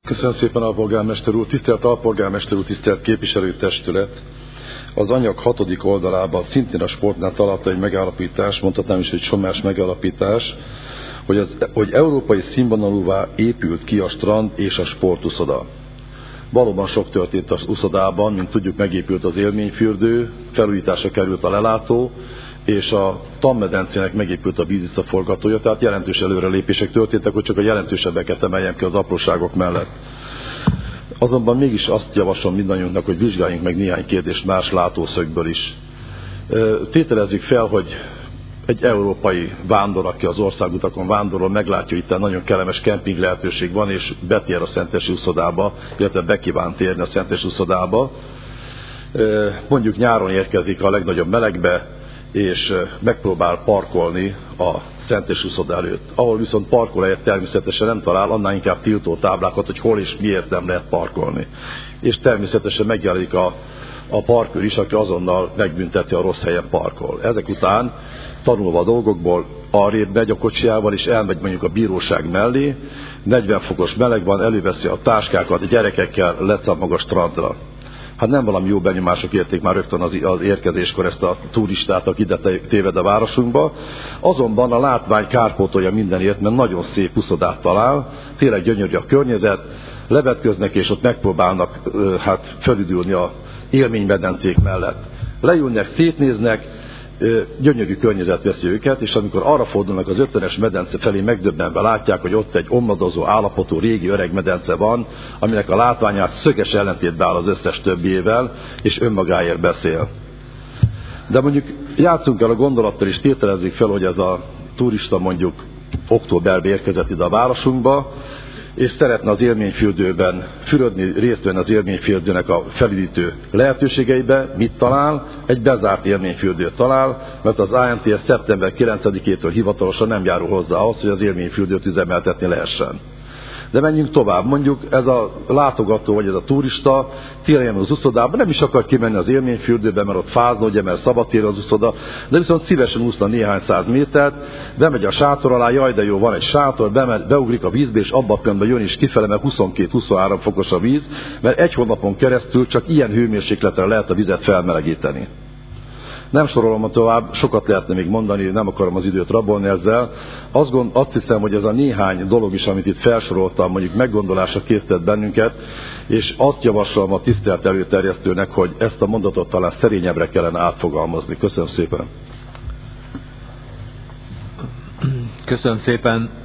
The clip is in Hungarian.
Köszönöm szépen, alpolgármester úr. Tisztelt alpolgármester úr, tisztelt képviselőtestület! Az anyag 6. oldalában szintén a sportnál találta egy megállapítás, mondhatnám is, hogy sommás megállapítás, hogy európai színvonalúvá épült ki a strand és a sportuszoda. Valóban sok történt az uszodában, mint tudjuk, megépült az élményfürdő, felújításra került a lelátó, és a Tammedencének megépült a vízvisszaforgatója, tehát jelentős előrelépések történtek, hogy csak a jelentősebbeket emeljem ki az apróságok mellett. Azonban mégis azt javaslom mindannyiunknak, hogy vizsgáljunk meg néhány kérdést más látószögből is. Tételezzük fel, hogy egy európai vándor, aki az országutakon vándorol, meglátja, itt nagyon kellemes kemping lehetőség van, és betér a Szentesi uszodába, illetve bekíván térni a Szentesi uszodába. Mondjuk nyáron érkezik a legnagyobb melegbe, és megpróbál parkolni a Szentesi uszoda előtt. Ahol viszont parkolóhelyet természetesen nem talál, annál inkább tiltó táblákat, hogy hol és miért nem lehet parkolni. És természetesen megjelenik a parkőr is, aki azonnal megbünteti, a rossz helyen parkol. Ezek után, tanulva a dolgokból, arrébb megy a kocsijával, és elmegy mondjuk a bíróság mellé, 40 fokos meleg van, előveszi a táskákat, a gyerekekkel leszáll maga a strandra. Hát nem valami jó benyomások érték már rögtön az érkezéskor ezt a turistát, aki ide téved a városunkba. Azonban a látvány kárpótolja mindenért, mert nagyon szép uszodát talál, tényleg gyönyörű a környezet, levetköznek és ott megpróbálnak felüdülni a élménymedencék mellett. Leülnek, szétnéznek, gyönyörű környezet veszi őket, és amikor arra fordulnak az 50-es medence felé, megdöbbenve látják, hogy ott egy omladozó állapotú régi öreg medence van, aminek a látványát szöges ellentétbe áll az összes többiével, és önmagáért beszél. De mondjuk játszunk el a gondolattal, és tételezzük fel, hogy ez a turista mondjuk októberben érkezett ide a városunkba, és szeretne az élményfürdőben fürödni, részt venni az élményfürdőnek a felüdítő lehetőségeibe, mit talál? Egy bezárt élményfürdőt talál, mert az ANTS szeptember 9-től hivatalosan nem járul hozzá ahhoz, hogy az élményfürdőt üzemeltetni lehessen. De menjünk tovább. Mondjuk ez a látogató, vagy ez a turista télen az uszodába, nem is akar kimenni az élményfürdőbe, mert ott fázna, ugye, mert szabadtér az uszoda, de viszont szívesen úszna néhány száz métert, bemegy a sátor alá, jaj, de jó, van egy sátor, beugrik a vízbe, és abban a pillanatban jön is kifele, mert 22-23 fokos a víz, mert egy hónapon keresztül csak ilyen hőmérsékletre lehet a vizet felmelegíteni. Nem sorolom tovább, sokat lehetne még mondani, nem akarom az időt rabolni ezzel. Azt hiszem, hogy ez a néhány dolog is, amit itt felsoroltam, mondjuk meggondolásra készített bennünket, és azt javaslom a tisztelt előterjesztőnek, hogy ezt a mondatot talán szerényebbre kellene átfogalmazni. Köszönöm szépen. Köszönöm szépen.